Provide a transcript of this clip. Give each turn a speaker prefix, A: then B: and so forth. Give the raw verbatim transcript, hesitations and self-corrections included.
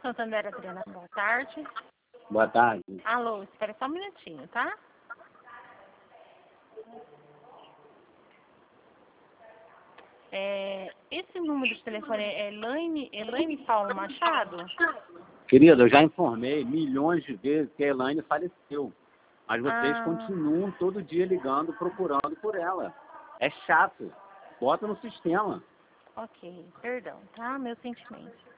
A: Santander, Adriana, boa tarde.
B: Boa tarde.
A: Alô, espera só um minutinho, tá? É, esse número de telefone é Elaine, Elaine Paulo Machado?
B: Querida, eu já informei milhões de vezes que a Elaine faleceu. Mas vocês
A: Ah.
B: continuam todo dia ligando, procurando por ela. É chato. Bota no sistema.
A: Ok, perdão, tá? Meus sentimentos.